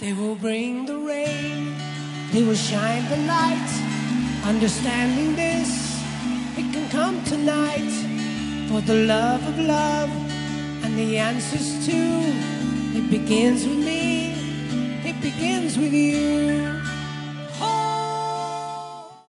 They will bring the rain, they will shine the light. Understanding this, it can come tonight. For the love of love and the answers too. It begins with me, it begins with you.